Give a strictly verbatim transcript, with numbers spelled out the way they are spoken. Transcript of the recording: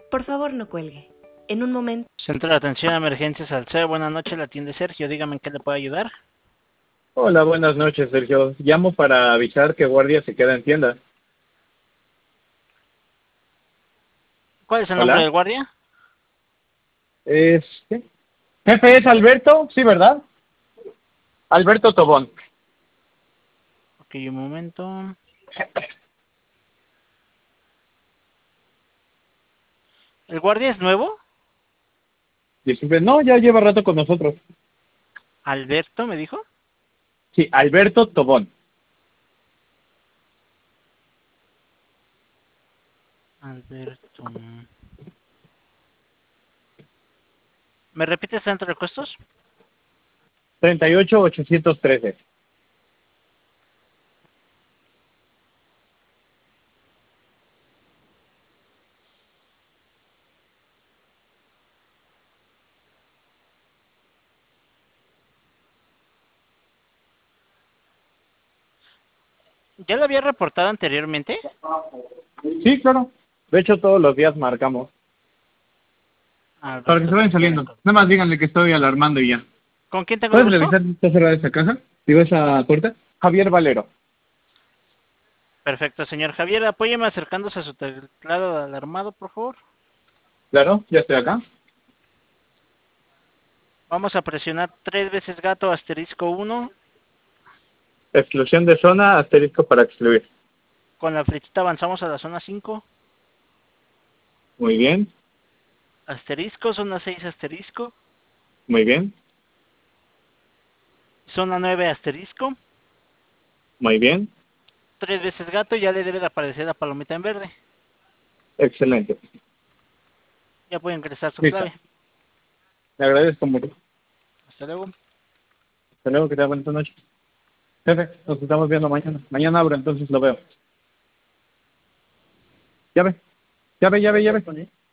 Por favor, no cuelgue. En un momento. Centro de Atención a Emergencias al C E R. Buenas noches, la atiende Sergio. Dígame en qué le puedo ayudar. Hola, buenas noches, Sergio. Llamo para avisar que guardia se queda en tienda. ¿Cuál es el nombre Hola. del guardia? Es... ¿qué? Jefe, ¿es Alberto? Sí, ¿verdad? Alberto Tobón. Ok, un momento. ¿El guardia es nuevo? Disculpe, no, ya lleva rato con nosotros. ¿Alberto me dijo? Sí, Alberto Tobón. Alberto. ¿Me repite el centro de costos? treinta y ocho ochocientos trece. ¿Ya lo había reportado anteriormente? Sí, claro. De hecho, todos los días marcamos. Para que Alberto se vayan Tobón. saliendo. Nada más díganle que estoy alarmando y ya. ¿Con quién tengo el ¿Puedes gusto? revisar si está cerrada esa caja? Digo, esa puerta. Javier Valero. Perfecto, señor Javier. Apóyeme acercándose a su teclado alarmado, por favor. Claro, ya estoy acá. Vamos a presionar tres veces gato asterisco uno. Exclusión de zona, asterisco para excluir. Con la flechita avanzamos a la zona cinco. Muy bien, Asterisco, zona seis asterisco. muy bien, Zona nueve asterisco. muy bien. Tres veces gato, ya le debe de aparecer la palomita en verde. Excelente. Ya puede ingresar su Listo. clave. Le agradezco mucho. Hasta luego. Hasta luego, que te buenas noches. Jefe, nos estamos viendo mañana. Mañana abro, entonces lo veo. Ya ve, ya ve, ya ve, ya ve.